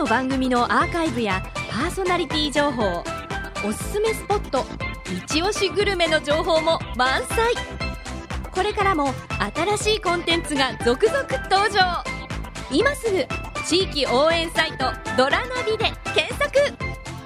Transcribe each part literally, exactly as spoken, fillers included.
の番組のアーカイブやパーソナリティ情報、おすすめスポット、一押しグルメの情報も満載。これからも新しいコンテンツが続々登場。今すぐ地域応援サイトドラナビで検索。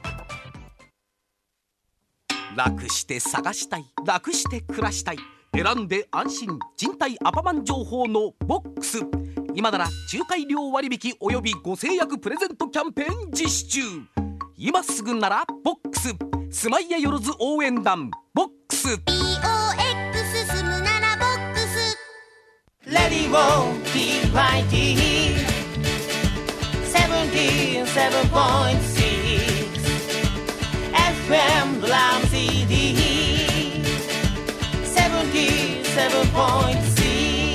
楽して探したい、楽して暮らしたい、選んで安心、人体アパマン情報のボックス。今なら仲介料割引およびご制約プレゼントキャンペーン実施中。今すぐならボックス、スマイヤよろず応援団ボックス。 ビーオーエックス 進むならボックス。レディオ ティーワイティー セブンティーセブンポイントシックス エフエム ドラム シーディー セブンティーセブンポイントシックス。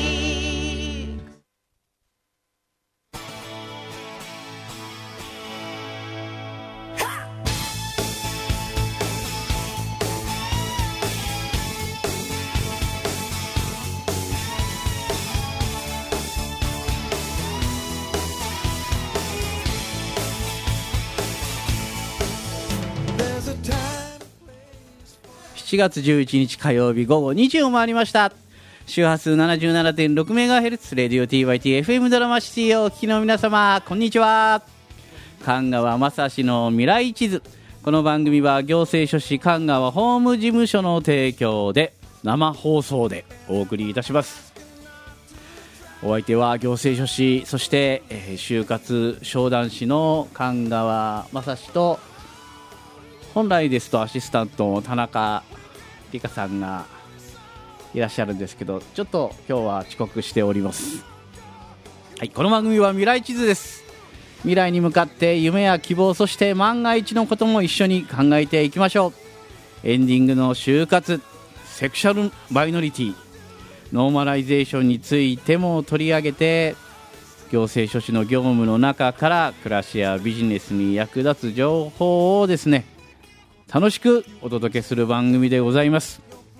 しがつじゅういちにち火曜日午後にじを回りました。周波数 ななじゅうななてんろくメガヘルツ レディオ ティーワイティーエフエム ドラマシティをお聞きの皆様、こんにちは。神川正史の未来地図。この番組は行政書士神川法務事務所の提供で生放送でお送りいたします。お相手は行政書士、そして、えー、就活商談士の神川正史と、本来ですとアシスタントの田中理香さんがいらっしゃるんですけど、ちょっと今日は遅刻しております。はい、この番組は未来地図です。未来に向かって夢や希望、そして万が一のことも一緒に考えていきましょう。エンディングの就活、セクシャルマイノリティ、ノーマライゼーションについても取り上げて、行政書士の業務の中から暮らしやビジネスに役立つ情報をですね、楽しくお届けする番組でございます。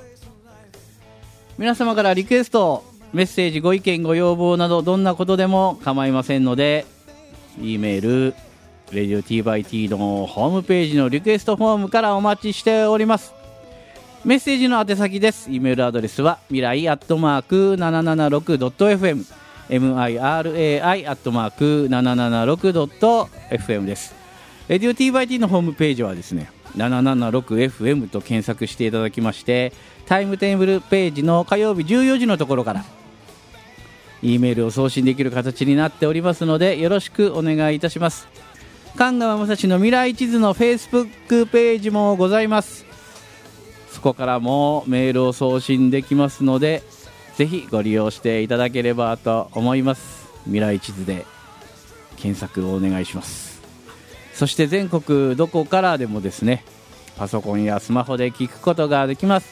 皆様からリクエスト、メッセージ、ご意見、ご要望などどんなことでも構いませんので、 E メール レディオ ティーバイティー のホームページのリクエストフォームからお待ちしております。メッセージの宛先です。 E メールアドレスは未来アットマーク ななななろくドットエフエム ミライ アットマーク ななななろくドットエフエム です。レディオ ティーバイティー のホームページはですね、ななななろくエフエム と検索していただきまして、タイムテーブルページの火曜日じゅうよじのところから E メールを送信できる形になっておりますので、よろしくお願いいたします。神川正史の未来地図の Facebook ページもございます。そこからもメールを送信できますので、ぜひご利用していただければと思います。未来地図で検索をお願いします。そして全国どこからでもですね、パソコンやスマホで聞くことができます。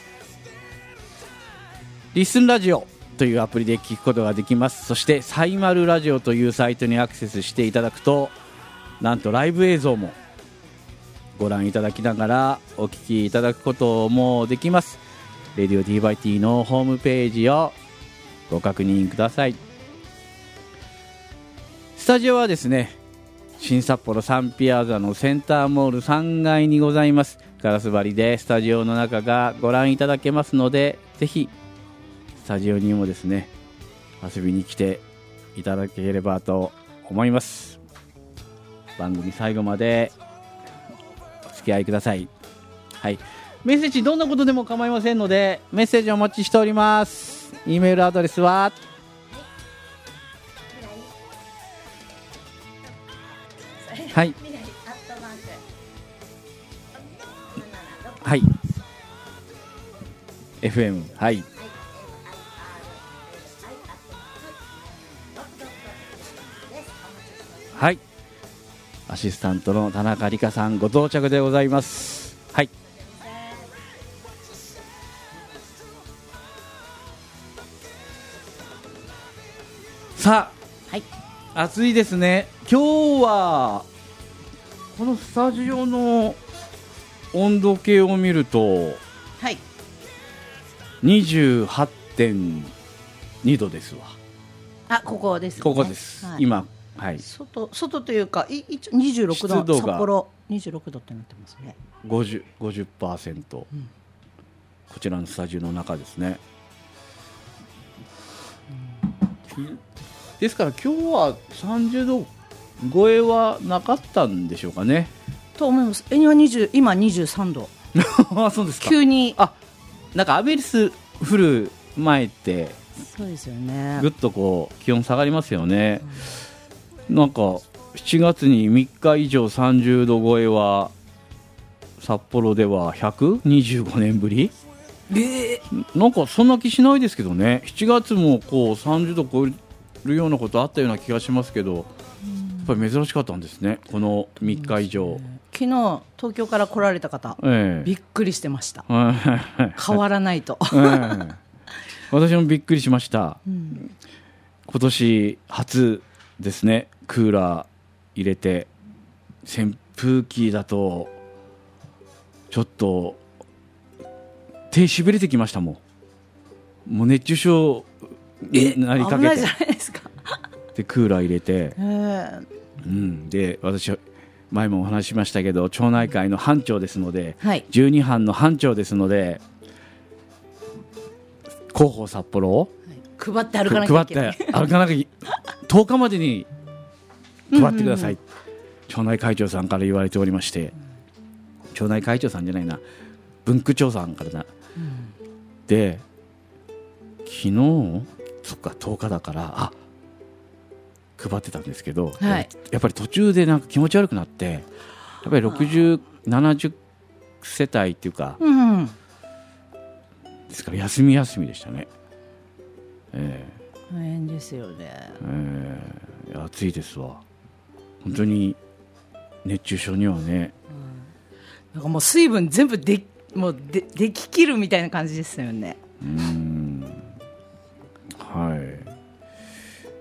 リスンラジオというアプリで聞くことができます。そしてサイマルラジオというサイトにアクセスしていただくと、なんとライブ映像もご覧いただきながらお聞きいただくこともできます。レディオ ティーバイティー のホームページをご確認ください。スタジオはですね、新札幌サンピアザのセンターモールさんがいにございます。ガラス張りでスタジオの中がご覧いただけますので、ぜひスタジオにもですね、遊びに来ていただければと思います。番組最後までお付き合いください。はい、メッセージどんなことでも構いませんので、メッセージお待ちしております。 E メールアドレスははい、はい、エフエム、はい、はい、アシスタントの田中理香さんご到着でございます。はい、さあ、はい、暑いですね。今日はこのスタジオの温度計を見ると、はい、にじゅうはちてんにどですわ。 あ、ここですね。 ここです、はい、今はい、 外, 外というかい一応にじゅうろくど、札幌にじゅうろくどってなってますね。 ごじゅう、ごじゅっパーセント、うん、こちらのスタジオの中ですね、うん、ですから今日はさんじゅうど超えはなかったんでしょうかねと思います。恵庭にじゅう今にじゅうさんどあ、そうですか。 急にあ、なんかアベリス降る前ってそうですよね、 ぐっとこう気温下がりますよね、うん、なんかしちがつにみっか以上さんじゅうど超えは札幌ではひゃくにじゅうごねんぶり、 えー、 なんかそんな気しないですけどね。しちがつもこうさんじゅうど超えるようなことあったような気がしますけど、やっぱり珍しかったんですね、このみっか以上。 昨日東京から来られた方、ええ、びっくりしてました変わらないと、ええ、 私もびっくりしました、うん、今年初ですね、クーラー入れて扇風機だとちょっと手しびれてきましたもん。もう熱中症になりかけて、 危ないじゃないですかでクーラー入れて、 えーうん、で私前もお話ししましたけど町内会の班長ですので、 はい、 じゅうに班の班長ですので広報札幌を配って歩かなきゃいけない、 配って歩かなきゃとおかまでに配ってください、うんうんうん、町内会長さんから言われておりまして、うん、町内会長さんじゃないな、分区長さんからな、うん、で昨日そっかとおかだからあ配ってたんですけど、 はい、 やっぱり途中でなんか気持ち悪くなってやっぱりろくじゅう、ななじゅう世帯っていうか、 うんうん、 ですから休み休みでしたね、えー、大変ですよね、 えー、暑いですわ本当に。熱中症にはね、 うん、なんかもう水分全部でもうででききるみたいな感じですよね。 うーん、はい。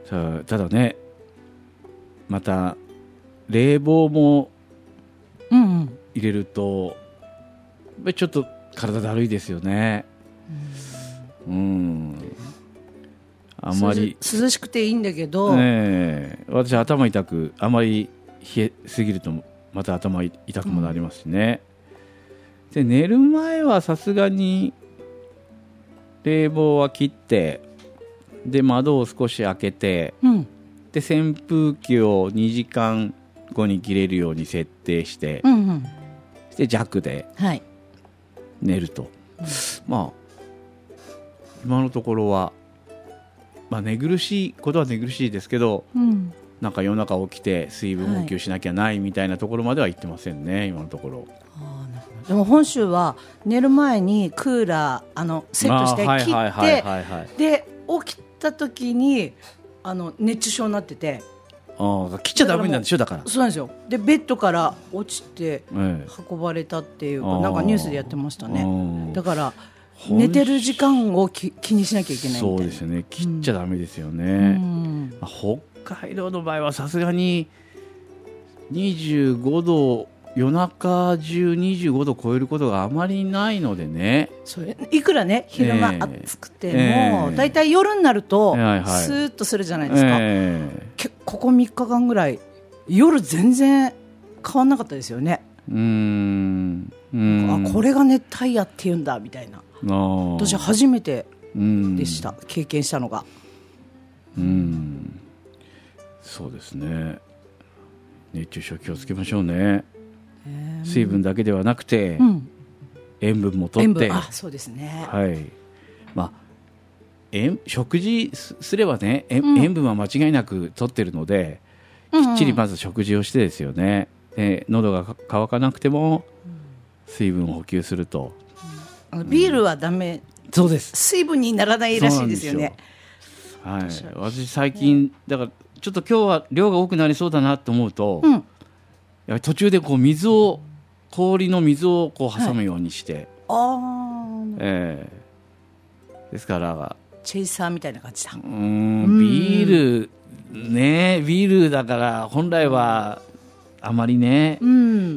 た, ただねまた冷房も入れると、うんうん、ちょっと体だるいですよね。うん、うんあんまり涼しくていいんだけど、 ね、私頭痛くあまり冷えすぎるとまた頭痛くもなりますしね、うん、で寝る前はさすがに冷房は切ってで窓を少し開けて、 うん、 で扇風機をにじかんごに切れるように設定して、 うんうん、 で弱で寝ると、はい、まあ今のところは、まあ、寝苦しいことは寝苦しいですけど、うん、なんか夜中起きて水分補給しなきゃないみたいなところまでは行ってませんね、はい、今のところ。 あなるほど。でも本州は寝る前にクーラーあのセットして切ってで起きた時にあの熱中症になってて、 あ切っちゃダメなんでしょ。だからそうなんですよ。でベッドから落ちて運ばれたっていう、ええ、なんかニュースでやってましたね。だから寝てる時間をき気にしなきゃいけないみたいな。 そうですよね。切っちゃダメですよね、 うんまあ、北海道の場合はさすがににじゅうごど夜中中にじゅうごど超えることがあまりないのでね。 それいくらね昼間暑くても、えー、だいたい夜になると、えー、スーッとするじゃないですか、えー、ここみっかかんぐらい夜全然変わんなかったですよね。 うーんうーんあこれが熱帯夜っていうんだみたいな。私初めてでした経験したのが。 うーんそうですね。熱中症気をつけましょうね。水分だけではなくて、うん、塩分もとって。 あそうですね、 はいまあ、塩食事すればね、うん、塩分は間違いなくとってるので、うんうん、きっちりまず食事をしてですよね。で喉が渇かなくても水分を補給すると、 うん、あのビールはダメ、うん、 そうです。 水分にならないらしいですよね。 はい、私最近だからちょっと今日は量が多くなりそうだなと思うと、うんや途中でこう水を氷の水をこう挟むようにして、はい、 あえー、ですからチェイサーみたいな感じだ。 うーんビールねビールだから本来はあまりね、うん、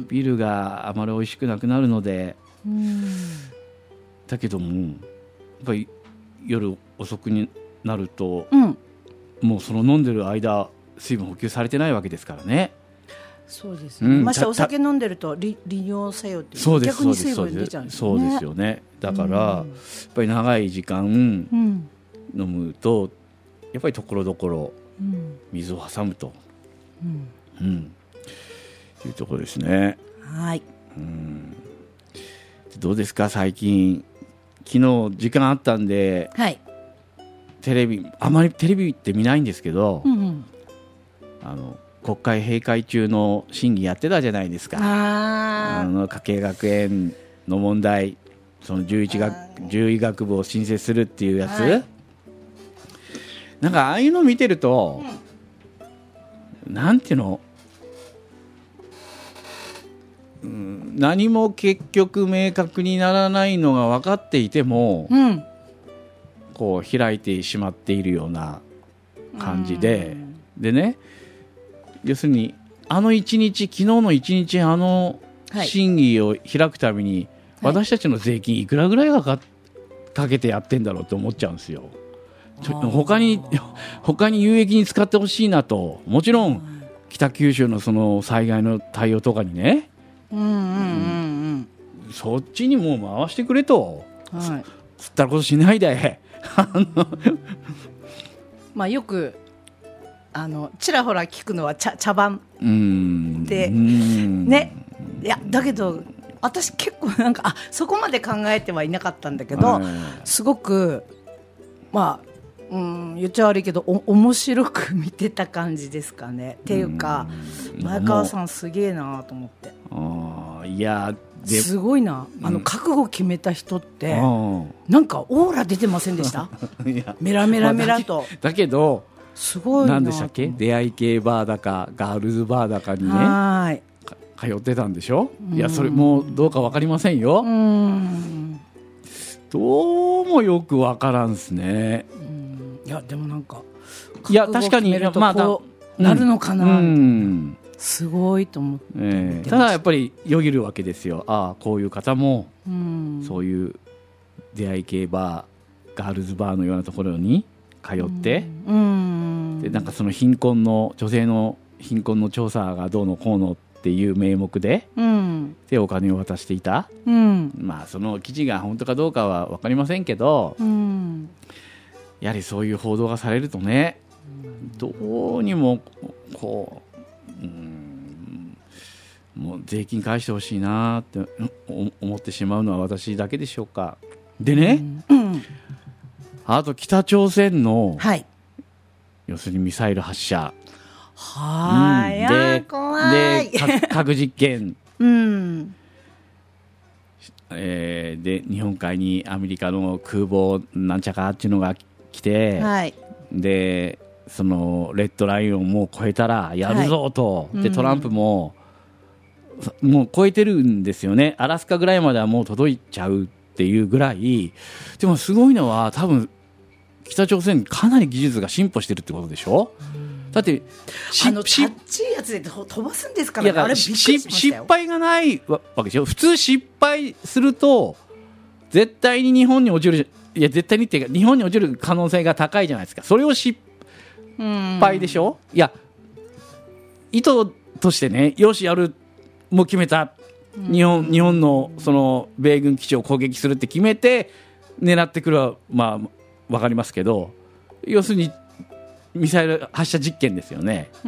ビールがあまり美味しくなくなるので、うん、だけどもやっぱり夜遅くになると、うん、もうその飲んでる間水分補給されてないわけですからね。 そうですね、 うん、 ましてお酒飲んでると利尿作用っていう逆に水分出ちゃうんですよね。 そうですよね。だから、うん、やっぱり長い時間飲むと、やっぱりところどころ水を挟むと、うんうん、いうところですね。 はい、 うん、どうですか最近。昨日時間あったんで、はい、テレビあまりテレビって見ないんですけど、うんうん、あの国会閉会中の審議やってたじゃないですか。ああの家計学園の問題、そのじゅういち学獣医学部を新設するっていうやつ、はい、なんかああいうの見てると、うん、なんていうの、うん、何も結局明確にならないのが分かっていても、うん、こう開いてしまっているような感じで、うん、でね、要するにあの一日、昨日の一日、あの審議を開くために、はい、私たちの税金いくらぐらいが か, かけてやってんだろうと思っちゃうんですよ。他に他に有益に使ってほしいなと。もちろん北九州のその災害の対応とかにね、うんうんうんうんうん、そっちにもう回してくれと、はい、つったらことしないでまあよくあのちらほら聞くのは 茶, 茶番でね。いやだけど私結構なんかあそこまで考えてはいなかったんだけど、すごくまあ、うん、言っちゃ悪いけどお面白く見てた感じですかね。っていうか前川さんすげえなと思って。 あいやすごいな。あの覚悟決めた人って、うん、なんかオーラ出てませんでしたいやメラメラメラと、 まあ、だけどすごいな。 何でしたっけ、出会い系バーだかガールズバーだかにねはい通ってたんでしょ。いやそれもうどうか分かりませんよ。うん、どうもよく分からんですね。 うん、いやでもなんかいや確かにまあこうなるのかな、うん、すごいと思って、 えー、ただやっぱりよぎるわけですよ。ああこういう方も、うん、そういう出会い系バーガールズバーのようなところに通って、うん、でなんかその貧困の女性の貧困の調査がどうのこうのっていう名目で、うん、でお金を渡していた、うん、まあその記事が本当かどうかは分かりませんけど、うん、やはりそういう報道がされるとね、うん、どうにもこう、うん、もう税金返してほしいなって思ってしまうのは私だけでしょうか。でね、うんうん、あと北朝鮮の、はい、要するにミサイル発射はーい、うん、で怖いで核実験、うんえー、で日本海にアメリカの空母なんちゃかっていうのが来て、はい、でそのレッドラインをもう越えたらやるぞと、はい、でトランプも、うん、もう越えてるんですよね。アラスカぐらいまではもう届いちゃうっていうぐらい。でもすごいのは多分北朝鮮かなり技術が進歩してるってことでしょ。だってあのちっちいやつで飛ばすんですから、ね、あれびっくりしましたよ。 失敗がないわけでしょ。普通失敗すると絶対に日本に落ちる、いや絶対にっていうか日本に落ちる可能性が高いじゃないですか。それを失敗でしょ。いや意図としてね、よしやるもう決めた、日本日本のその米軍基地を攻撃するって決めて狙ってくるはまあ分かりますけど、要するにミサイル発射実験ですよね、うん、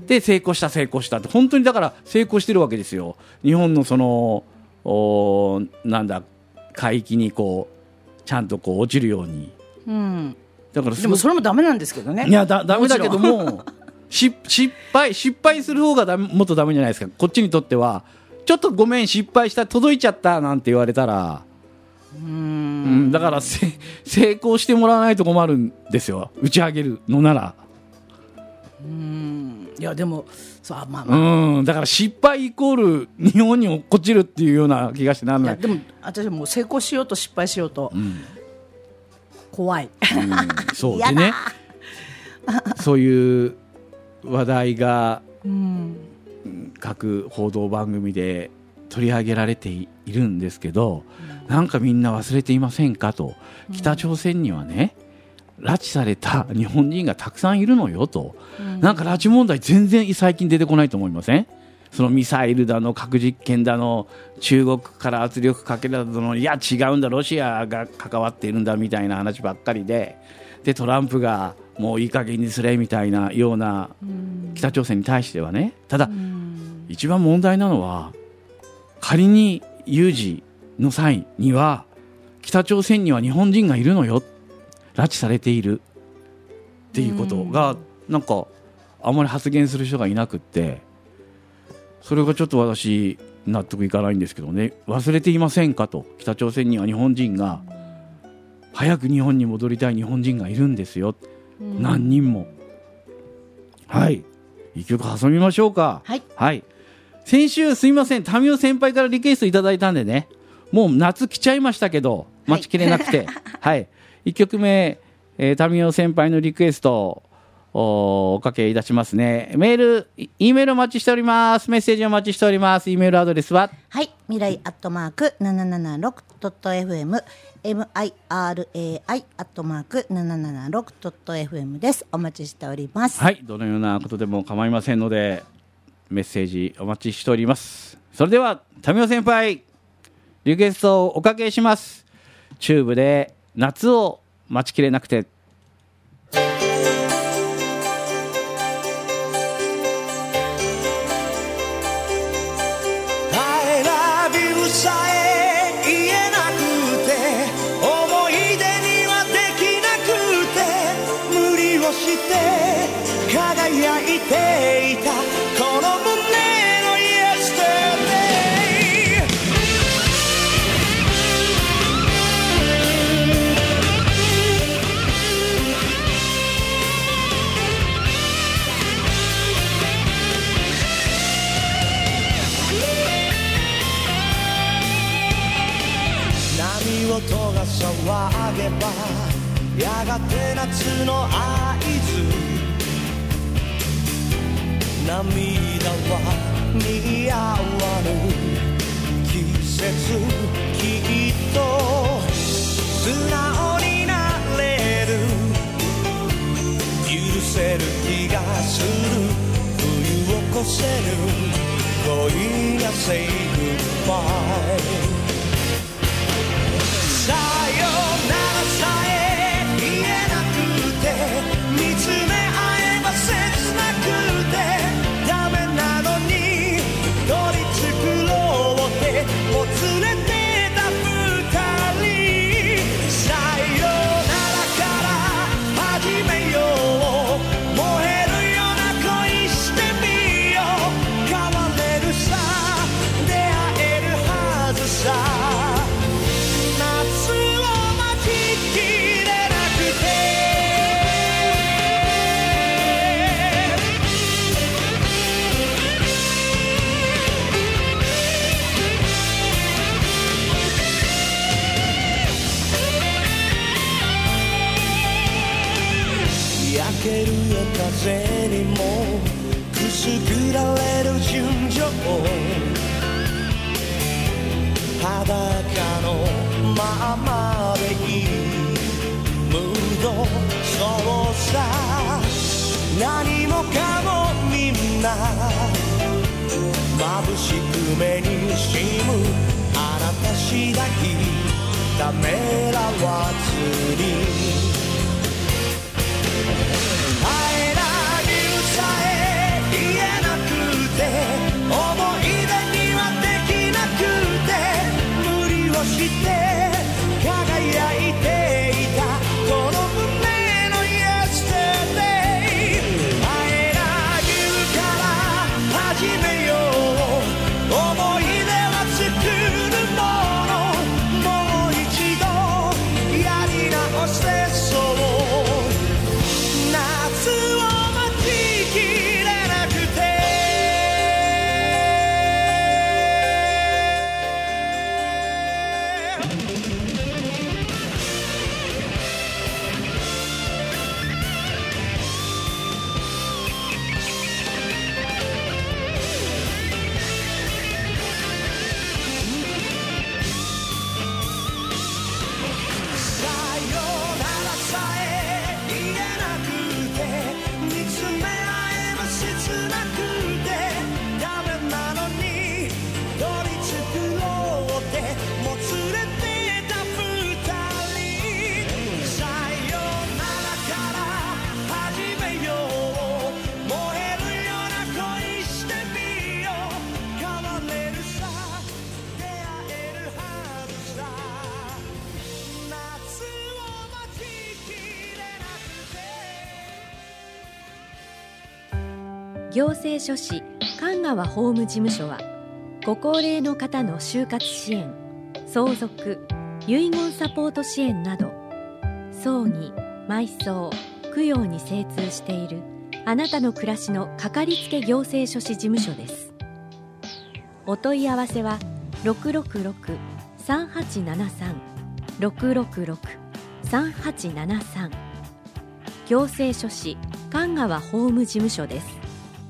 で成功した成功したって本当にだから成功してるわけですよ。日本のそのおなんだ海域にこうちゃんとこう落ちるように、うん、だからでもそれもダメなんですけどね。 いやだダメだけども失敗失敗する方がだもっとダメじゃないですか。こっちにとってはちょっとごめん失敗した届いちゃったなんて言われたらうーん、うん、だから成功してもらわないと困るんですよ。打ち上げるのなら。 うーんいやでもそう、まあまあ、 うんだから失敗イコール日本に落っこちるっていうような気がしてなんない。 いやでも私はもう成功しようと失敗しようと、うん、怖い、うん、 そうでねそういう話題が、うん、各報道番組で取り上げられているんですけど、うん、なんかみんな忘れていませんかと、北朝鮮にはね拉致された日本人がたくさんいるのよと、うん、なんか拉致問題全然最近出てこないと思いません？そのミサイルだの核実験だの中国から圧力かけられたの、いや違うんだロシアが関わっているんだみたいな話ばっかりで、でトランプがもういい加減にすれみたいなような北朝鮮に対してはね。ただ一番問題なのは、仮に有事の際には北朝鮮には日本人がいるのよ、拉致されているっていうことがなんかあまり発言する人がいなくって、それがちょっと私納得いかないんですけどね。忘れていませんかと、北朝鮮には日本人が、早く日本に戻りたい日本人がいるんですよ、何人も。はい、一曲挟みましょうか。 はい、 はい、先週すいません、タミオ先輩からリクエストいただいたんでね、もう夏来ちゃいましたけど待ちきれなくて、はい、はい、いっきょくめ、えー、タミオ先輩のリクエストお, おかけいたしますね。メール E メールお待ちしております。メッセージお待ちしております。 E メールアドレスは、 はい、未来アットマーク ななななろくドットエフエム ミライ アットマーク ななななろくドットエフエム です。お待ちしております。 はい、どのようなことでも構いませんのでメッセージお待ちしております。それではタミオ先輩リクエストをおかけします。チューブで夏を待ちきれなくて。 さえ言えなくて、思い出にはできなくて、無理をして輝いていたこの胸の Yesterday。 波音が騒げばやがて夏の合図、涙は似合わぬ季節、きっと素直になれる、許せる気がする、冬を越せぬ恋が Say goodbye。さよならさえ言えなくて、見つめ合えば切なくて、ダメなのに取り繕ってもつれてた二人、さよならから始めよう、燃えるような恋してみよう、変われるさ、出会えるはずさ、焼けるよ風にもくすぐられる純情、裸のままでいいムード、そうさ、何もかもみんな眩しく目にしむ、あなた次第ためらわずに、I love you さえ言えなくて、思い出にはできなくて、無理をして輝いていたこの胸の Yesterday。 I love you から始めよう、思い出は作るもの、もう一度やり直せそう、夏を待ちきれなくて。 行政書士神川法務事務所はご高齢の方の就活支援、相続、遺言サポート支援など葬儀、埋葬、供養に精通しているあなたの暮らしのかかりつけ行政書士事務所です。お問い合わせは ろくろくろく さんはちななさん ろくろくろく さんはちななさん 行政書士神川法務事務所です。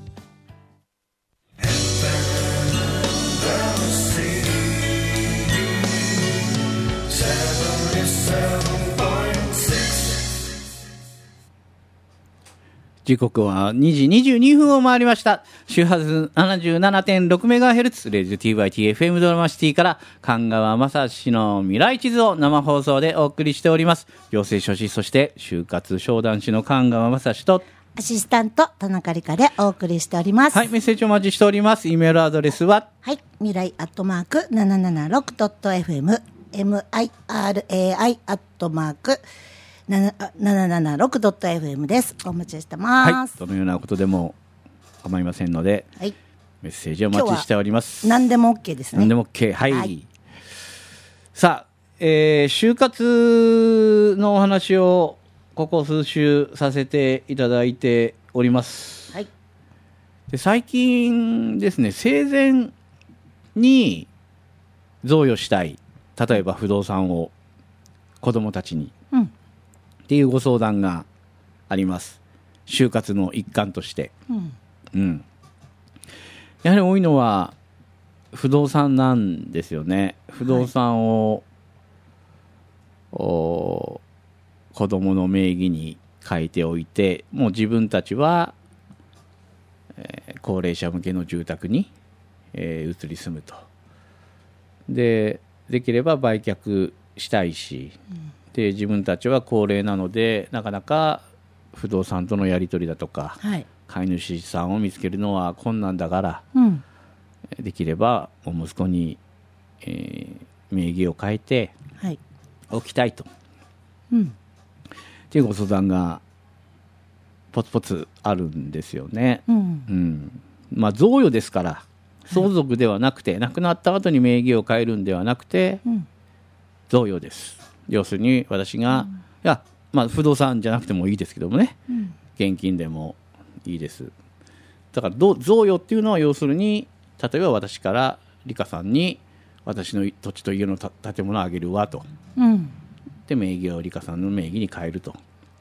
時刻はにじにじゅうにふんを回りました。周波数 ななじゅうななてんろくメガヘルツ レディオ ティーワイティーエフエム ドラマシティから神川正史の未来地図を生放送でお送りしております。行政書士、そして就活商談士の神川正史とアシスタント田中理香でお送りしております。 はい、メッセージお待ちしております。イメールアドレスははい、未来アットマーク ななななろくドットエフエム ミライアットマークなななななろくドットエフエム です。お待ちしてます。 はい、どのようなことでも構いませんので、はい、メッセージお待ちしております。 何でも OK ですね。 何でも OK、はい、はい、さあ、えー、就活のお話をここ数週させていただいております、はい、で最近ですね、生前に贈与したい、例えば不動産を子どもたちに、うんっていうご相談があります。就活の一環として、うんうん、やはり多いのは不動産なんですよね。不動産を、はい、お子供の名義に書いておいて、もう自分たちは、えー、高齢者向けの住宅に、えー、移り住むと。で、できれば売却したいし、うんで自分たちは高齢なのでなかなか不動産とのやり取りだとか、はい、飼い主さんを見つけるのは困難だから、うん、できればお息子に、えー、名義を変えておきたいと、はいうん、っていうご相談がポツポツあるんですよね、うんうんまあ、贈与ですから相続ではなくて、はい、亡くなった後に名義を変えるんではなくて、うん、贈与です。要するに私が、うん、いや、まあ、不動産じゃなくてもいいですけどもね、うん、現金でもいいです。だから贈与っていうのは要するに例えば私から理香さんに私の土地と家の建物をあげるわと、うん、で名義を理香さんの名義に変えると。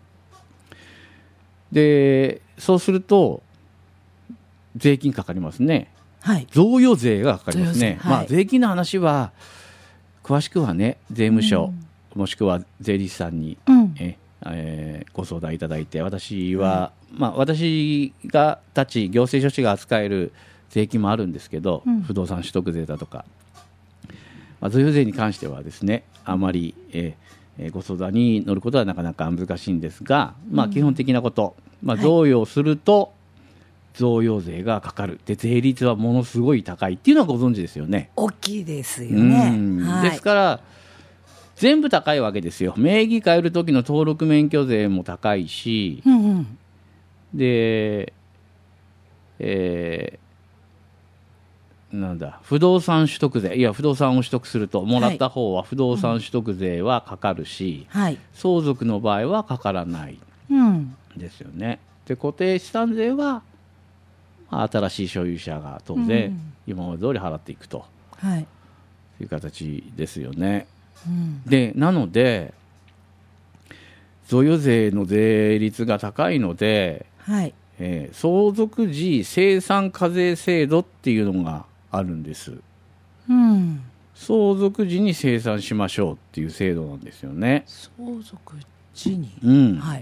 でそうすると税金かかりますね、はい、贈与税がかかりますね、はいまあ、税金の話は詳しくはね税務署、うんもしくは税理士さんに、うんええー、ご相談いただいて、私は、うんまあ、私がたち行政書士が扱える税金もあるんですけど、うん、不動産取得税だとか、まあ、贈与税に関してはですねあまり、えー、ご相談に乗ることはなかなか難しいんですが、まあ、基本的なこと、まあ、贈与をすると贈与税がかかるで税率はものすごい高いっていうのはご存知ですよね。 大きいですよね、 はい、ですから全部高いわけですよ。名義変える時の登録免許税も高いし、うんうん、で、えー、なんだ不動産取得税いや不動産を取得するともらった方は不動産取得税はかかるし、はい、相続の場合はかからないですよね、うん、で固定資産税は新しい所有者が当然今まで通り払っていくと、はい、いう形ですよね。うん、でなので贈与税の税率が高いので、はいえー、相続時精算課税制度っていうのがあるんです、うん、相続時に精算しましょうっていう制度なんですよね。 相続時に、 うんはい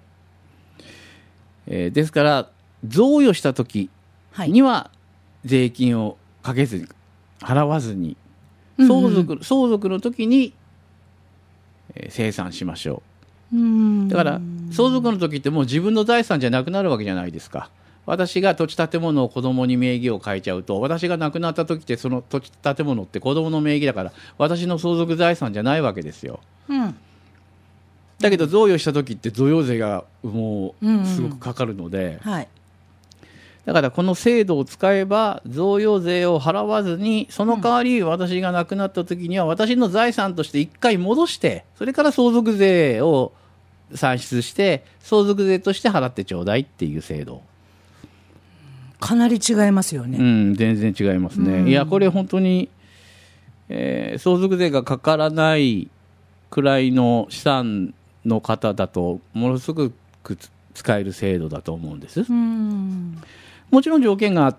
えー、ですから贈与した時には税金をかけずに払わずに相続、うんうん、相続の時に、えー、清算しましょう。うんだから相続の時ってもう自分の財産じゃなくなるわけじゃないですか。私が土地建物を子供に名義を変えちゃうと私が亡くなった時ってその土地建物って子供の名義だから私の相続財産じゃないわけですよ、うん、だけど贈与した時って贈与税がもうすごくかかるので、うんうんはい、 だからこの制度を使えば贈与税を払わずに、その代わり私が亡くなった時には私の財産として一回戻して、それから相続税を算出して相続税として払ってちょうだいっていう制度。 かなり違いますよね。 うん、全然違いますね、うん、いやこれ本当に、えー、相続税がかからないくらいの資産の方だとものすごく使える制度だと思うんです。うん、もちろん条件があって、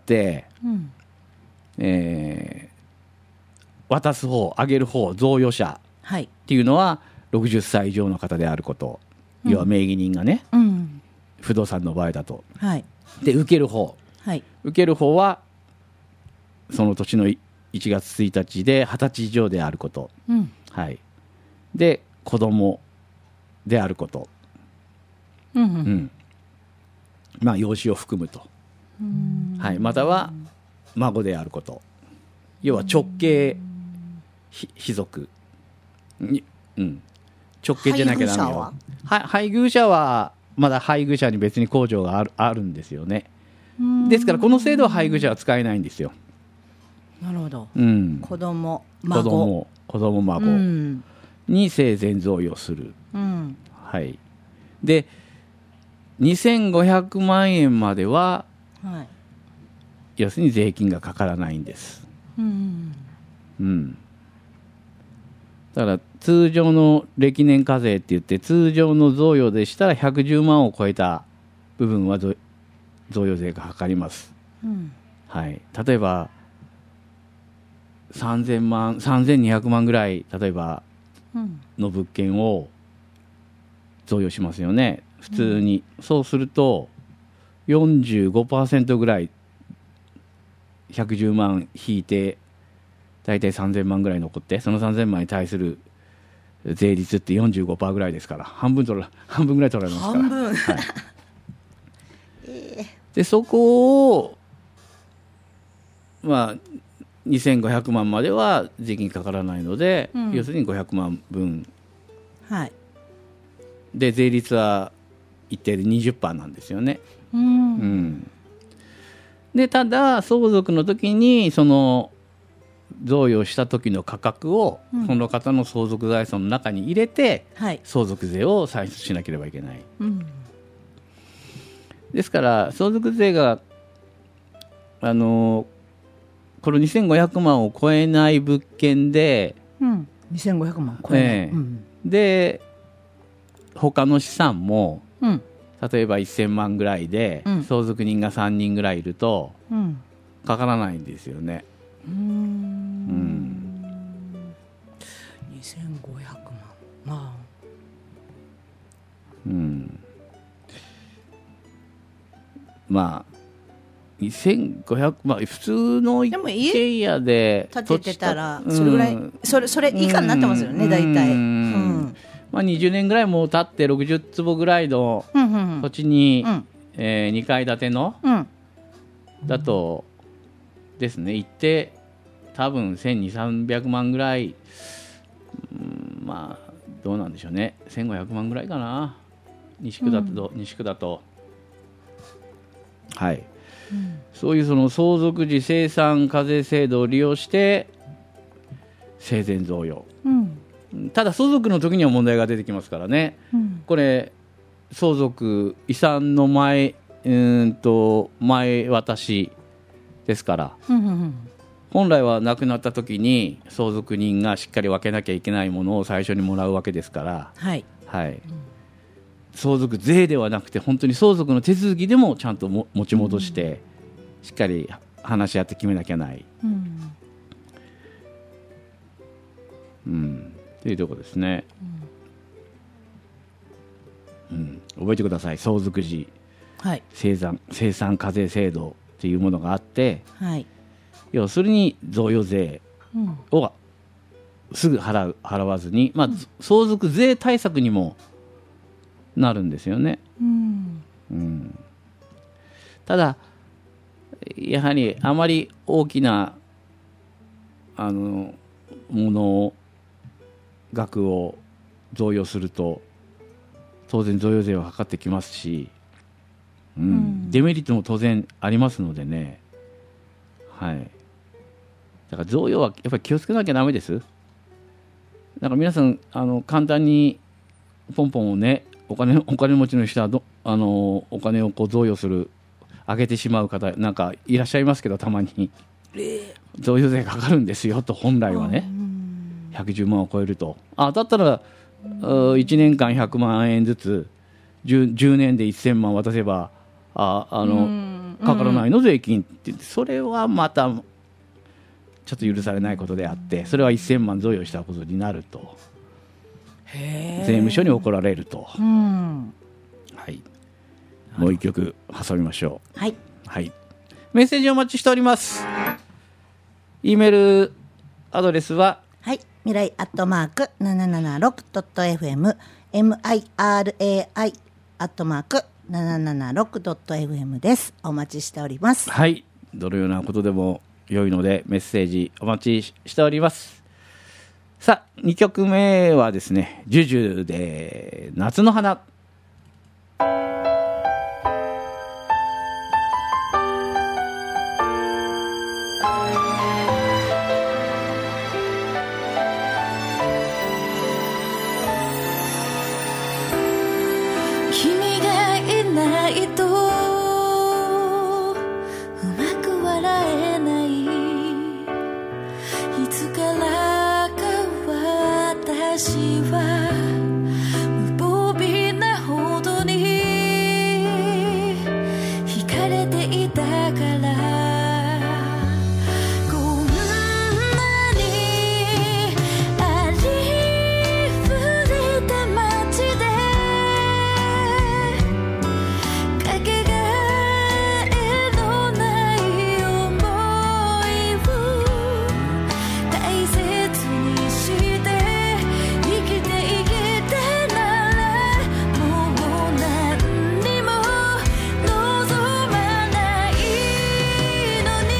うんえー、渡す方、あげる方、贈与者っていうのはろくじゅっさい以上の方であること、うん、要は名義人がね、うん、不動産の場合だと、はい、で受ける方、はい、受ける方はその年のいちがつついたちではたち以上であること、うんはい、で子供であること、うんうんうんまあ、養子を含むと、はい、または孫であること、要は直系卑族に、うん、直系でなきゃダメよ。配偶者はまだ配偶者に別に控除がある、あるんですよね。ですからこの制度は配偶者は使えないんですよ。 なるほど、 うん、 子供孫子供子供孫に生前贈与する、うんはい、でにせんごひゃくまんえんまでは、はい、要するに税金がかからないんです、うんうん、だから通常の歴年課税って言って通常の贈与でしたらひゃくじゅうまんを超えた部分は贈与税がかかります、うんはい、例えばさんぜんまんさんぜんにひゃくまんぐらい例えばの物件を贈与しますよね普通に、うん、そうすると よんじゅうごパーセント ぐらいひゃくじゅうまん引いてだいたいさんぜんまんぐらい残ってそのさんぜんまんに対する税率って よんじゅうごパーセント ぐらいですから半分取ら半分ぐらい取られますから半分、はいでそこをまあにせんごひゃくまんまでは税金かからないので、うん、要するにごひゃくまんぶん、はい、で税率は一定で にじゅっパーセント なんですよね、うんうん、でただ相続の時にその贈与した時の価格を、うん、その方の相続財産の中に入れて、はい、相続税を算出しなければいけない、うん、ですから相続税があのこのにせんごひゃくまんを超えない物件で、 うん、にせんごひゃくまん超えない、えーうん、で他の資産も、うん、 例えばせんまんぐらいで、うん、相続人がさんにんぐらいいると、うん、かからないんですよね。うーん、うん、 にせんごひゃくまん、まあ、 うん、まあにせんごひゃくまあ普通の一軒家で建ててたらそれぐらい、うん、それそれ以下になってますよね大体、うん、 まあ、にじゅうねんぐらいもう経ってろくじゅっつぼぐらいの土地に、うんうんえー、にかい建ての、うん、だとですね行って多分せんにひゃくさんびゃくまんぐらい、うん、まあどうなんでしょうねせんごひゃくまんぐらいかな西区だと、うん、西区だとはい、うん、そういうその相続時精算課税制度を利用して生前贈与、うん、ただ相続の時には問題が出てきますからね、うん、これ相続遺産の前うーんと前渡しですから、うんうんうん、本来は亡くなった時に相続人がしっかり分けなきゃいけないものを最初にもらうわけですから、はいはい、うん、相続税ではなくて本当に相続の手続きでもちゃんとも持ち戻して、うん、しっかり話し合って決めなきゃない、うんうん、というところですね、うんうん、覚えてください相続時、はい、生産、生産課税制度というものがあって、はい、要するに贈与税をすぐ払う、払わずに、まあ、相続税対策にもなるんですよね、うんうん、ただやはりあまり大きなあのものを額を贈与すると当然贈与税はかかってきますし、 うん、デメリットも当然ありますのでね、はい、だから贈与はやっぱり気をつけなきゃダメです。だから皆さんあの簡単にポンポンをね、お金お金持ちの人はどあのお金をこう贈与するあげてしまう方なんかいらっしゃいますけど、たまに、えー、贈与税かかるんですよと、本来はねひゃくじゅうまんを超えると、あだったらいちねんかんひゃくまんえんずつ 10, じゅうねんでせんまん渡せばああのかからないの税金って、それはまたちょっと許されないことであって、それはせんまん贈与したことになると税務署に怒られると、うん、はい、もう一曲挟みましょう。 はい、 はい、メッセージお待ちしております。 E メールアドレスは、 はい、未来アットマーク ななななろくドットエフエム ミライ アットマーク ななななろくドットエフエム です。お待ちしております。 はい、どのようなことでも良いのでメッセージお待ちしております。さあにきょくめはですね、ジュジュで夏の花。 君がいないとうまく笑えない、いつからか私は無防備なほどに惹かれていたから、こんなにありふれた街でかけがえのない想いを大切にして生きていけたなら、もう何にも望まないのに、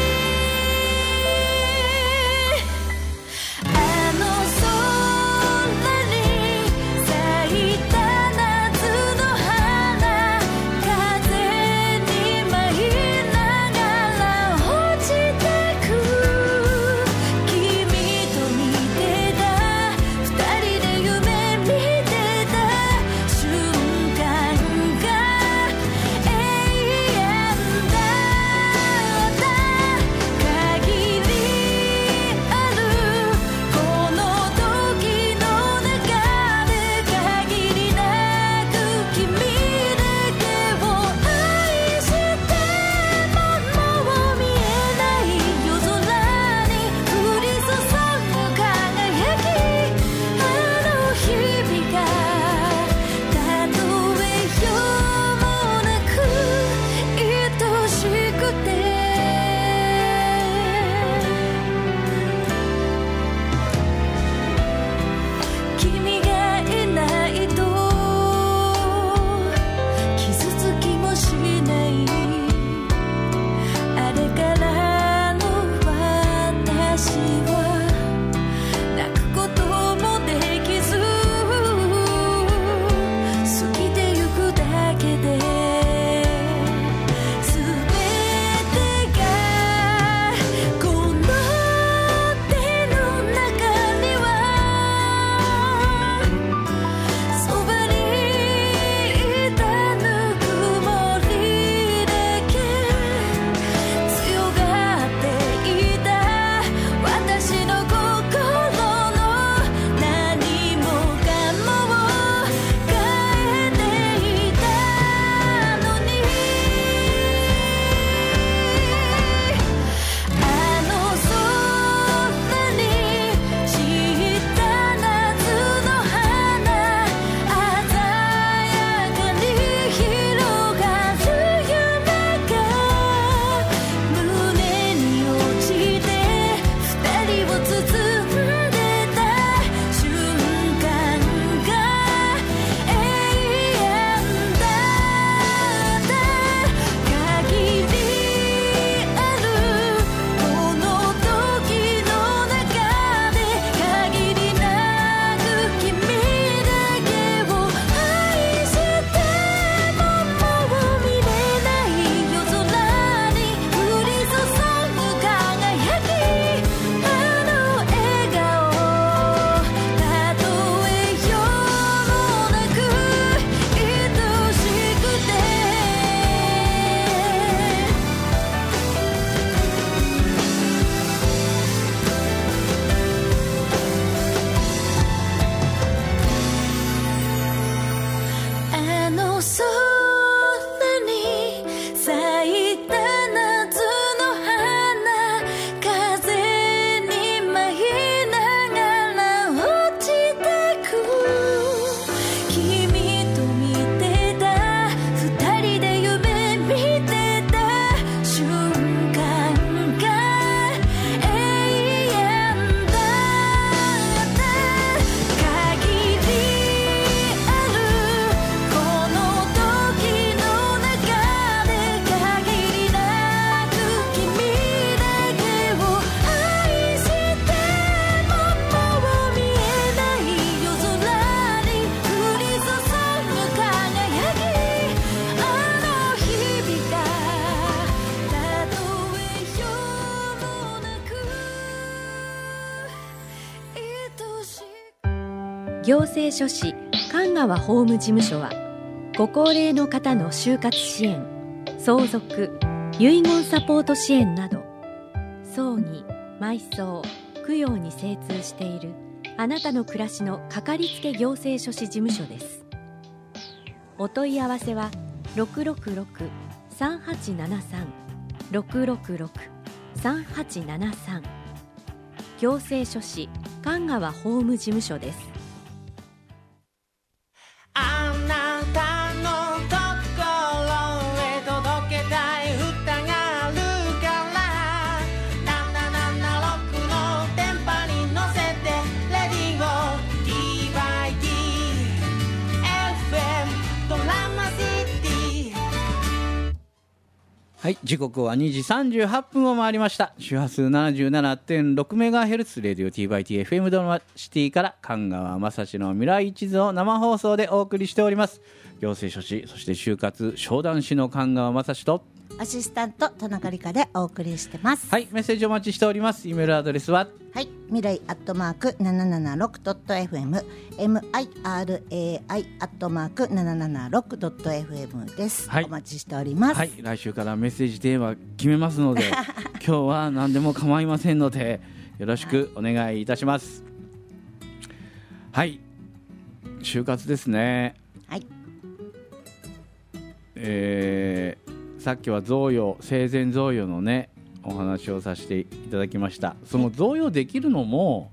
あの空に咲いた夏の花、風に舞いながら落ちてく、君と見てた二人で夢見てた瞬間が永遠だった、限りあるこの時の中で限りなく君だけを愛してももう見えない夜空に降り注ぐ輝き、あの日々がたとえ世もなく愛しくて、君がいないと傷つきもしない、あれからの私は泣くこともできず、過ぎてゆくだけで全てがこの手の中には、そばにいたぬくもりだけ強がっていた私行政書士神川法務事務所はご高齢の方の就活支援、相続、遺言サポート支援など葬儀、埋葬、供養に精通しているあなたの暮らしのかかりつけ行政書士事務所です。お問い合わせは ろくろくろく さんはちななさん ろくろくろく さんはちななさん 行政書士神川法務事務所です。 あなたのところへ届けたい歌があるからななななろくの電波に乗せてレディオ ティーワイティー エフエム ドラマシティ。 はい、時刻はにじさんじゅうはっぷんを回りました。周波数 ななじゅうななてんろくメガヘルツ レディオ ティーバイティー エフエム ドラマシティから神川雅史の未来地図を生放送でお送りしております。行政書士、そして就活商談士の神川雅史とアシスタント田中理香でお送りしてます。 はい、メッセージお待ちしております。イメールアドレスははい、未来アットマーク ななななろくドットエフエム ミライ アットマーク ななななろくドットエフエム です、はい、お待ちしております。 はい、来週からメッセージテーマ決めますので今日は何でも構いませんのでよろしくお願いいたします。はい、はい、就活ですね。 はい、 えー、さっきは贈与、生前贈与のねお話をさせていただきました。その贈与できるのも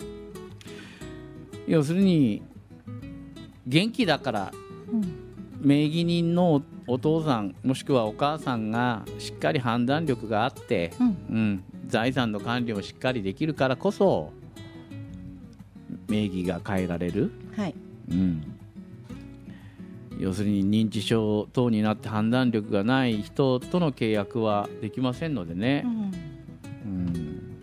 要するに元気だから、うん、名義人のお父さんもしくはお母さんがしっかり判断力があって、うんうん、財産の管理をしっかりできるからこそ名義が変えられる、はい、うん、要するに認知症等になって判断力がない人との契約はできませんのでね、うんうん、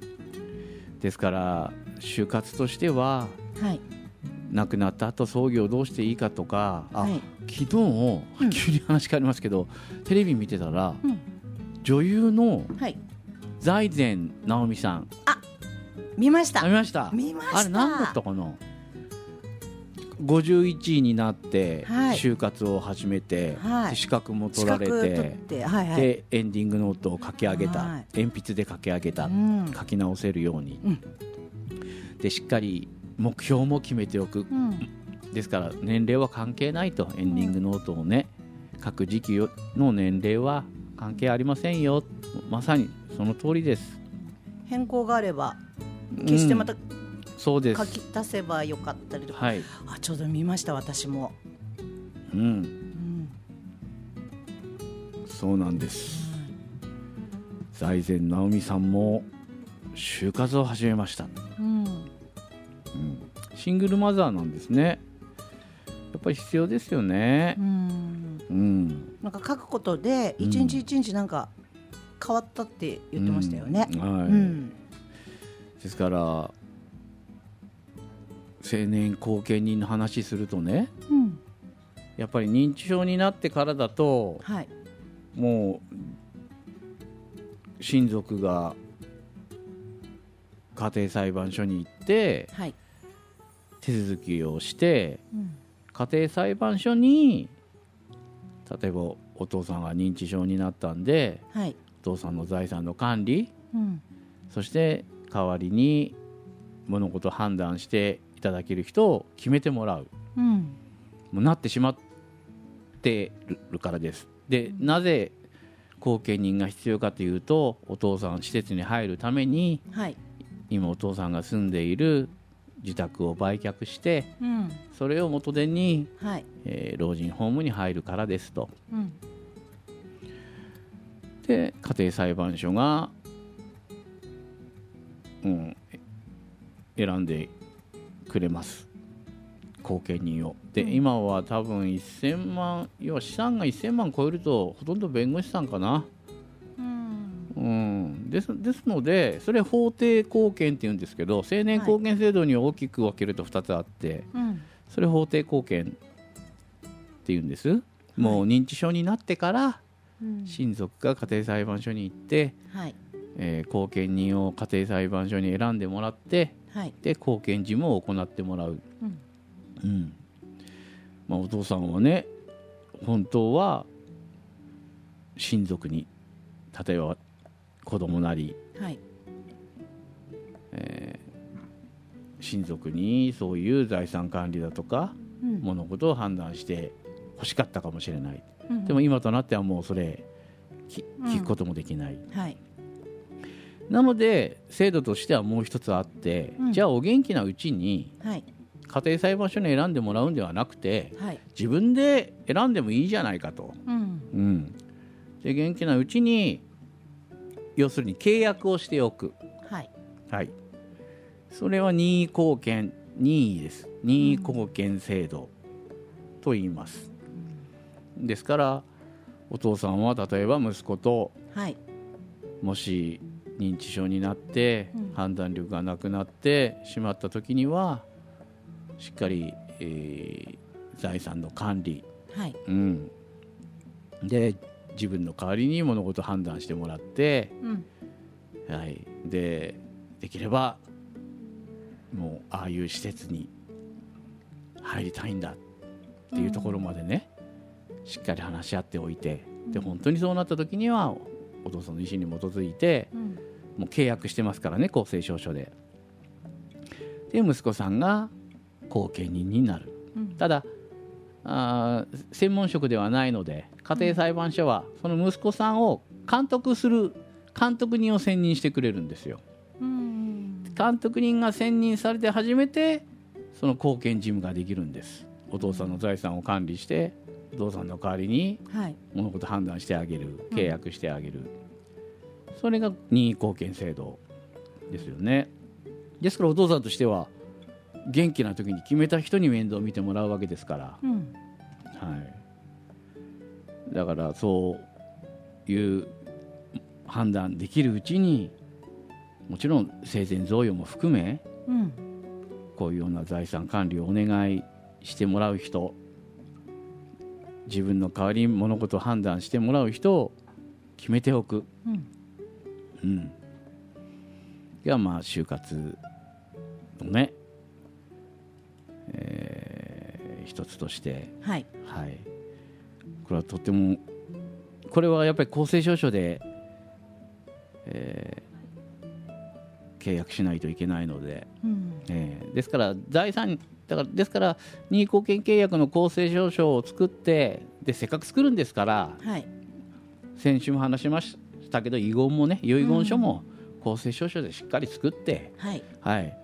ですから就活としては、はい、亡くなった後葬儀をどうしていいかとか、あ、はい、昨日、うん、急に話変わりますけどテレビ見てたら、うん、女優の財前直美さん、 あ、見ました見ました見ました。 あれ何だったかな、ごじゅういちいになって就活を始めて、はい、資格も取られ て, て、はいはい、でエンディングノートを書き上げた、はい、鉛筆で書き上げた、うん、書き直せるように、うん、でしっかり目標も決めておく、うん、ですから年齢は関係ないと、エンディングノートをね書く時期の年齢は関係ありませんよ、まさにその通りです。 変更があれば決してまた、うん、 そうです、 書き足せばよかったりとか、はい、あ、ちょうど見ました私も、 うんうん、そうなんです、うん、財前直美さんも就活を始めました、うんうん、シングルマザーなんですね。やっぱり必要ですよね、うんうん、なんか書くことで一日一日なんか変わったって言ってましたよね、うんうん、はい、うん、 ですから青年後見人の話するとね、うん、やっぱり認知症になってからだと、はい、もう親族が家庭裁判所に行って、はい、手続きをして、うん、家庭裁判所に例えばお父さんが認知症になったんで、はい、お父さんの財産の管理、うん、そして代わりに物事を判断していただける人を決めてもらう、うん、もうなってしまってるからです。で、うん、なぜ後見人が必要かというと、お父さん施設に入るために、はい、今お父さんが住んでいる自宅を売却して、うん、それを元手に、はい、えー、老人ホームに入るからですと、うん、で家庭裁判所が、うん、選んでくれます、後見人を。で、うん、今は多分せんまん、要は資産がせんまん超えるとほとんど弁護士さんかな、うんうん、です、ですのでそれ法定後見っていうんですけど、成年後見制度に大きく分けるとふたつあって、はい、それ法定後見っていうんです、はい、もう認知症になってから親族が家庭裁判所に行って、はい、えー、後見人を家庭裁判所に選んでもらって、はい、で後見事務を行ってもらう、うん、 うんまあ、お父さんはね本当は親族に例えば子供なり、 はいえー、親族にそういう財産管理だとか、うん、物事を判断して欲しかったかもしれない、うん、でも今となってはもうそれき聞くこともできない、 うんはい、 なので制度としてはもう一つあって、うん、じゃあお元気なうちに、はい家庭裁判所に選んでもらうんではなくて、はい、自分で選んでもいいじゃないかと、うんうん、で元気なうちに要するに契約をしておく、はいはい、それは任意後見任意です任意後見制度と言います、うん、ですからお父さんは例えば息子と、はい、もし認知症になって、うん、判断力がなくなってしまった時にはしっかり、えー、財産の管理、はいうん、で自分の代わりに物事を判断してもらって、うんはい、でできればもうああいう施設に入りたいんだっていうところまでね、うん、しっかり話し合っておいてで本当にそうなった時にはお父さんの意思に基づいて、うん、もう契約してますからね公正証書でで息子さんが後見人になる、うん、ただあ専門職ではないので家庭裁判所はその息子さんを監督する監督人を選任してくれるんですよ、うん、監督人が選任されて初めてその後見事務ができるんです。お父さんの財産を管理してお父さんの代わりに物事判断してあげる、はい、契約してあげる、うん、それが任意後見制度ですよね。ですからお父さんとしては元気な時に決めた人に面倒を見てもらうわけですから、うんはい、だからそういう判断できるうちにもちろん生前贈与も含め、うん、こういうような財産管理をお願いしてもらう人自分の代わりに物事を判断してもらう人を決めておく、うんうん、がまあ就活のねえー、一つとして、はいはい、これはとってもこれはやっぱり公正証書で、えー、契約しないといけないので、うんえー、ですから財産だからですから任意後見契約の公正証書を作ってでせっかく作るんですから、はい、先週も話しましたけど遺言もね遺言書も公正証書でしっかり作って、うんはいはい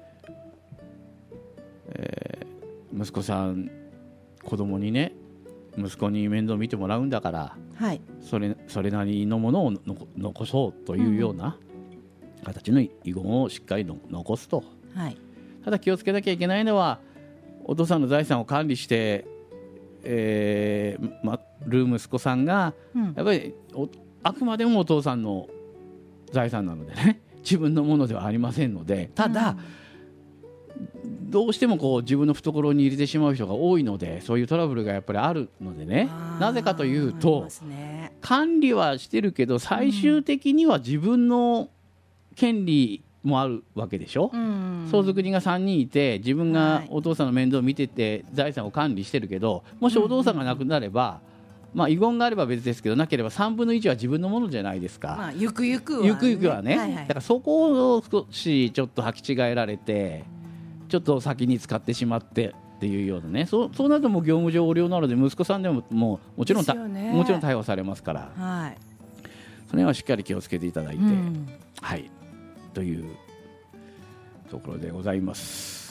えー息子さん子供にね息子に面倒見てもらうんだから、はい、それ、それなりのものをの残そうというような形の遺言をしっかりの残すと、はい、ただ気をつけなきゃいけないのはお父さんの財産を管理して、えーま、る息子さんが、うん、やっぱりあくまでもお父さんの財産なのでね自分のものではありませんのでただ、うんどうしてもこう自分の懐に入れてしまう人が多いのでそういうトラブルがやっぱりあるのでねなぜかというと、ね、管理はしてるけど最終的には自分の権利もあるわけでしょ、うん、相続人がさんにんいて自分がお父さんの面倒を見てて財産を管理してるけどもしお父さんが亡くなれば、うんまあ、遺言があれば別ですけどなければさんぶんのいちは自分のものじゃないですか、 まあ、ゆくゆくはね、 ゆくゆくはね、はいはい、だからそこを少しちょっと履き違えられてちょっと先に使ってしまってっていうようなね そ, そうなるともう業務上横領なので息子さんでももうもちろんた、もちろん逮捕されますから、はい、それはしっかり気をつけていただいて、うんはい、というところでございます、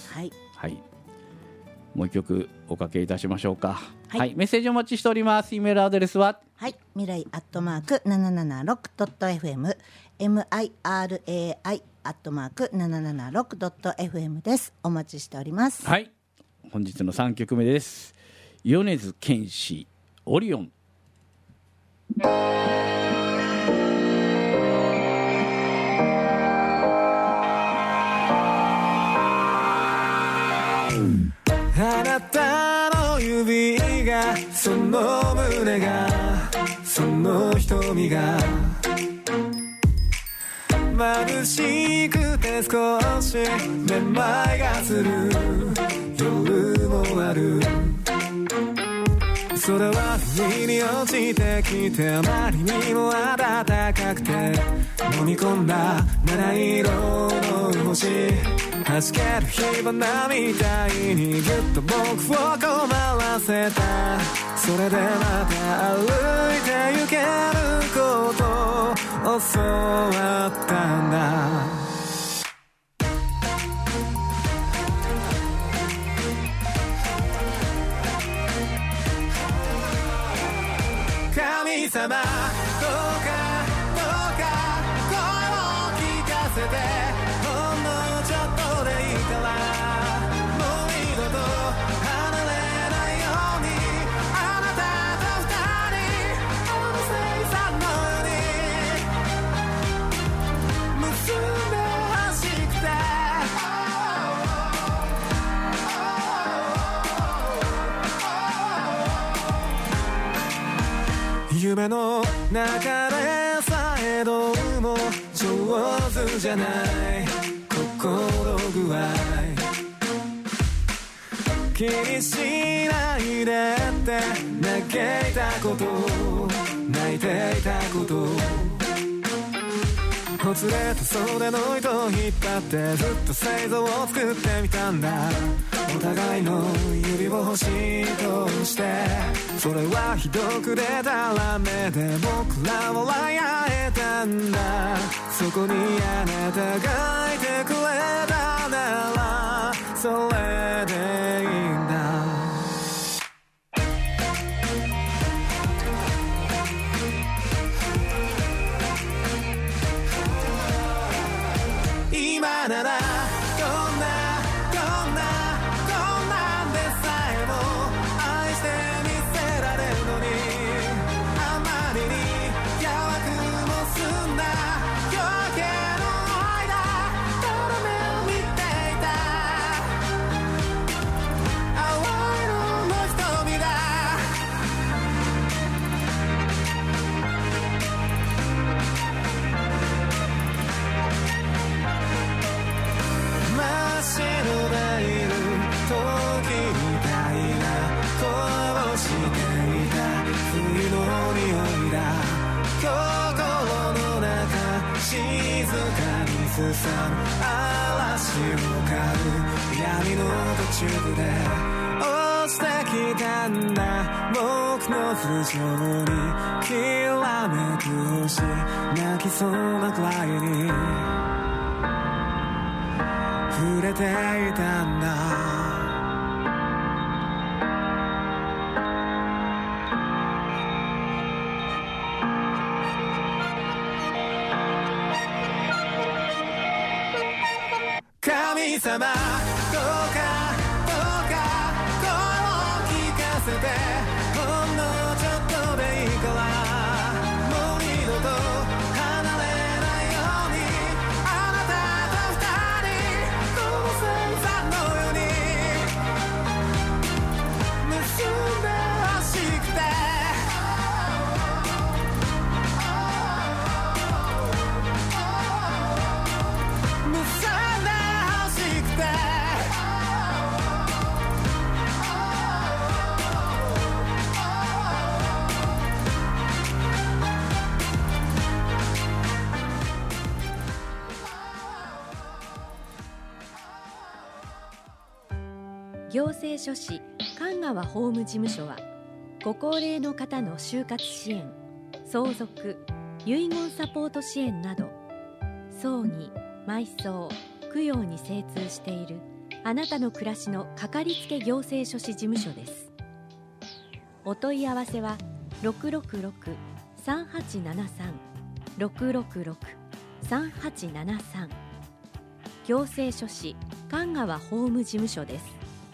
はいはい、もう一曲おかけいたしましょうか、はいはい、メッセージお待ちしております。イメールアドレスははい未来アットマーク ななななろくドットエフエム ミライ アットマーク ななななろくドットエフエム です。お待ちしております。 はい、本日のさんきょくめです。米津玄師オリオン。 あなたの指がその胸がその瞳が眩しくて少しめまいがする夜もあるそれは不意に落ちてきてあまりにも暖かくて飲み込んだ七色の星弾ける火花みたいにずっと僕を困らせたそれでまた歩いて行けることを教わったんだ神様どうかどうか声を聞かせてほんのちょっとでいいからもう二度と離れないようにあなたと二人あの星座のように結んでほしくて夢の中でさえどうも上手じゃない心具合気にしないでって嘆いたこと泣いていたことほつれた袖の糸を引っ張ってずっと星座を作ってみたんだお互いの指を星としてそれはひどくでたらめで僕ら笑い合えたんだそこにあなたがいてくれたならそれでいいんだ今ならどんなどんなこんなんでさえも愛してみせられるのにあまりにやわくも澄んだ夜明けの間ただ目を見ていた淡い色の瞳だ真っ白でいる時みたいな声をしていた冬の匂いだ心の中静かにすさむ嵐を狩る闇の途中で落ちてきたんだ僕の頭上にきらめく星泣きそうなくらいに触れていたんだ神様どうかどうか声を聞かせてほんのちょっとでいいからもう二度と離れないようにあなたと二人この星座のように結んでほしくて結んでほしくて行政書士神川法務事務所はご高齢の方の就活支援、相続、遺言サポート支援など葬儀、埋葬、供養に精通しているあなたの暮らしのかかりつけ行政書士事務所です。お問い合わせは ろくろくろく さんはちななさん ろくろくろく さんはちななさん 行政書士神川法務事務所です。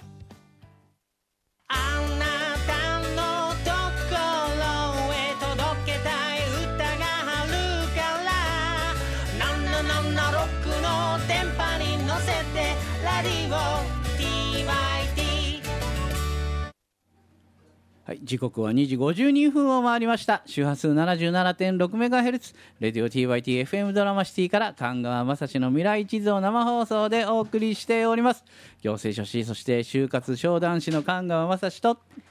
あなたのところへ届けたい歌があるからななななろくの電波に乗せてラディオ ティーワイティー。 はい、時刻はにじごじゅうにふんを回りました。周波数 ななじゅうななてんろくメガヘルツ レディオ ティーワイティーエフエム ドラマシティから神川雅史の未来地図を生放送でお送りしております。行政書士そして就活商談士の神川雅史と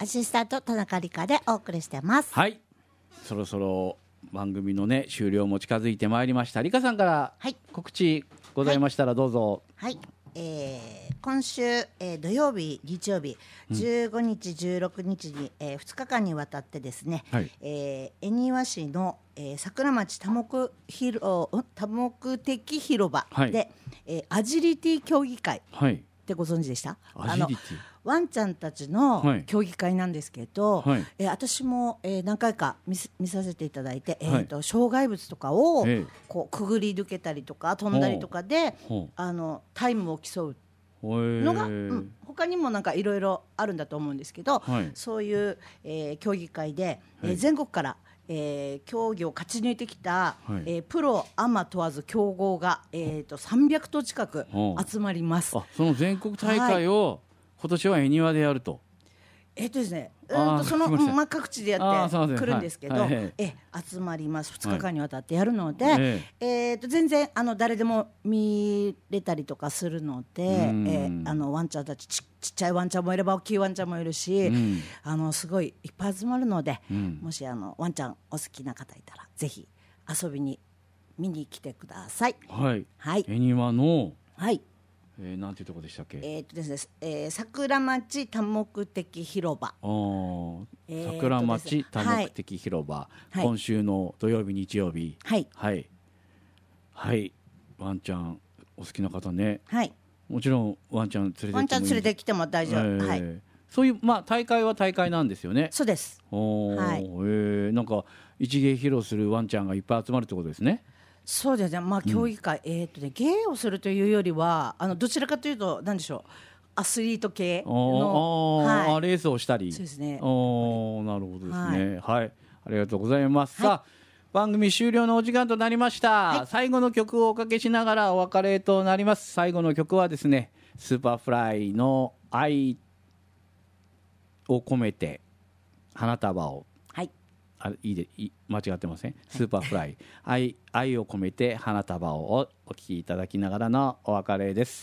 アシスタント田中理香でお送りしてます。 はい、そろそろ番組のね終了も近づいてまいりました。理香さんから告知ございましたらどうぞ。 はい、はい、えー、今週、えー、土曜日日曜日じゅうごにちじゅうろくにちに、えー、ふつかかんにわたってですね、はい、えー、恵庭市の、えー、桜町多目広多目的広場で、はい、えー、アジリティ競技会、はい、ってご存知でした？あのワンちゃんたちの競技会なんですけど、はい、えー、私も、えー、何回か 見, 見させていただいて、はい、えー、と障害物とかを、えー、こうくぐり抜けたりとか飛んだりとかであのタイムを競うのが、うん、他にもなんかいろいろあるんだと思うんですけど、はい、そういう、えー、競技会で、はい、えー、全国から、えー、競技を勝ち抜いてきた、はい、えー、プロアマ問わず強豪が、えー、とさんびゃくとう近く集まります。 あ、その全国大会を、はい、今年は恵庭でやると。 えっとですね、うんとその、まあ、各地でやってくるんですけど、はいはい、え集まります。ふつかかんにわたってやるので、はい、えー、と全然あの誰でも見れたりとかするので、えー、あのワンちゃんたち ち, ちっちゃいワンちゃんもいれば大きいワンちゃんもいるし、うん、あのすごいいっぱい集まるので、うん、もしあのワンちゃんお好きな方いたらぜひ遊びに見に来てください。 はい、はい、恵庭の、 はい、 えー、なんていうとこでしたっけ？ えーとですね、えー、桜町多目的広場。 あ、えー、桜町多目的広場、はい、今週の土曜日日曜日、 はいはいはい、ワンちゃんお好きな方ね、 はい、 もちろんワンちゃん連れてきてもいい、 ワンちゃん連れてきても大丈夫、えー、はい、 そういう、まあ、大会は大会なんですよね。 そうです。 お、はい、えー、なんか一芸披露するワンちゃんがいっぱい集まるってことですね。 そうですね、まあ、競技会、うん、えーとね、芸をするというよりはあのどちらかというと何でしょう、アスリート系の、 はい、レースをしたり。 そうですね。 お、なるほどですね、はい、はい、ありがとうございます、はい、さあ番組終了のお時間となりました、はい、最後の曲をおかけしながらお別れとなります。最後の曲はですね、スーパーフライの愛を込めて花束を、はい、あ、いいでいい、間違ってません、はい、スーパーフライ愛, 愛を込めて花束をお聴きいただきながらのお別れです。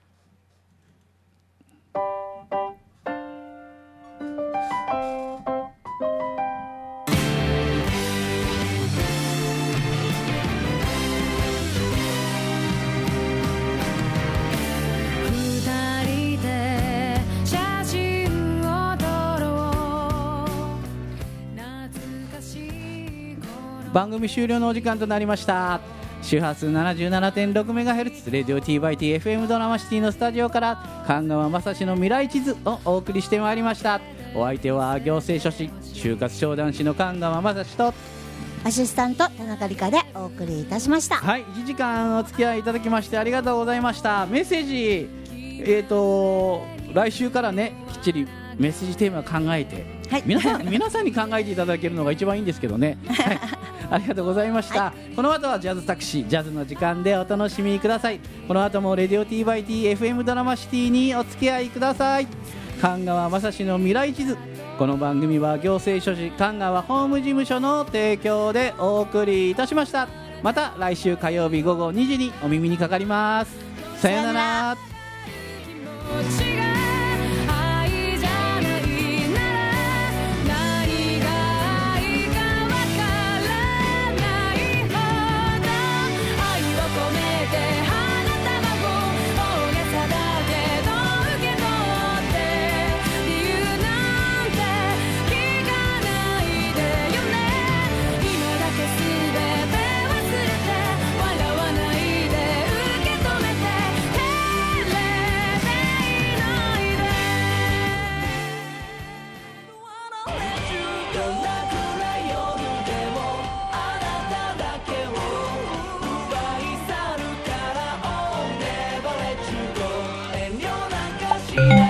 番組終了のお時間となりました。周波数 ななじゅうななてんろくメガヘルツ レディオ ティーバイティーエフエム ドラマシティのスタジオから神川雅史の未来地図をお送りしてまいりました。お相手は行政書士就活商談士の神川雅史とアシスタント田中理香でお送りいたしました。 はい、いちじかんお付き合いいただきましてありがとうございました。メッセージ、えーと来週からねきっちりメッセージテーマを考えて、はい、皆さん皆さんに考えていただけるのが一番いいんですけどね、はい、ありがとうございました、はい、この後はジャズタクシージャズの時間でお楽しみください。この後もレディオ ティーバイティーエフエム ドラマシティにお付き合いください。神川雅史の未来地図、この番組は行政書士神川法務事務所の提供でお送りいたしました。また来週火曜日午後にじにお耳にかかります。さようなら。 遠慮なんかしない